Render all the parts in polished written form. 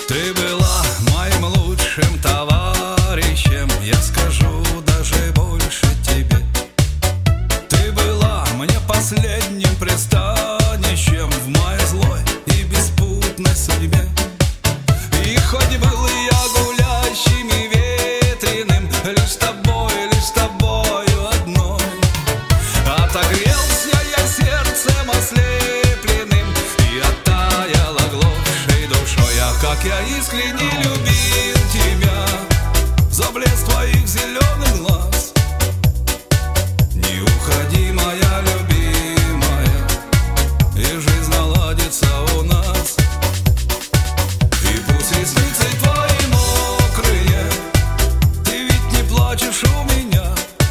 Ты была моим лучшим товарищем, я скажу даже больше тебе. Ты была мне последним пристанищем в моей злой и беспутной судьбе. И хоть был я гулящим и ветреным, лишь с тобою одной, отогрелся я сердцем ослепленным и оттаял оглохшей душой. А как я искренне любил тебя за блеск твоих зеленых глаз. Не уходи, моя любимая, и жизнь наладится у нас. И пусть ресницы твои мокрые, ты ведь не плачешь у меня,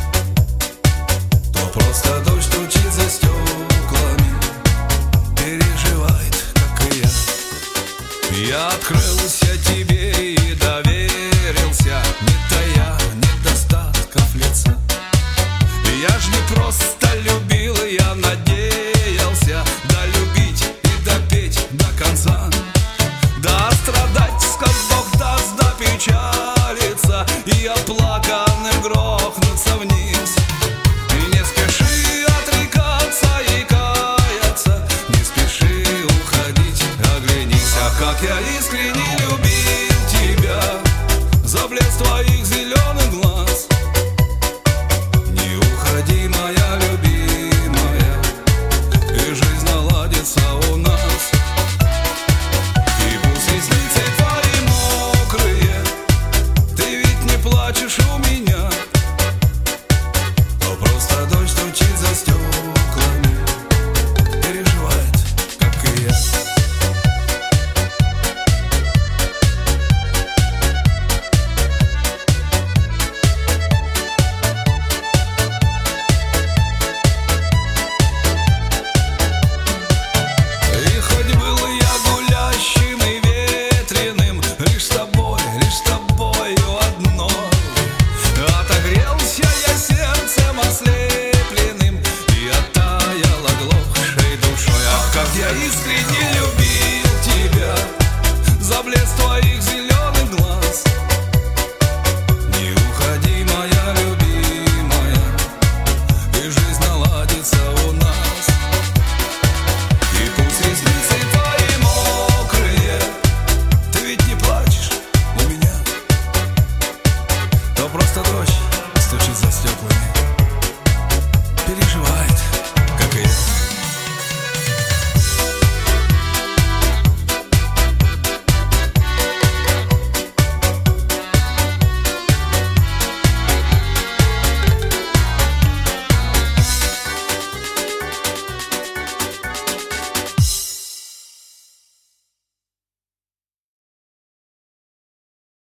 то просто дождь стучит за стеклами, переживает, как и я. Я открылся тебе и доверился, не тая недостатков лица. Я ж не просто любил, я надеялся долюбить и допеть до конца. Да страдать, сколь Бог даст, да печалиться и оплаканным грохнуться вниз. И не спеши отрекаться и каяться, не спеши уходить, оглянись. А как я искренне люблю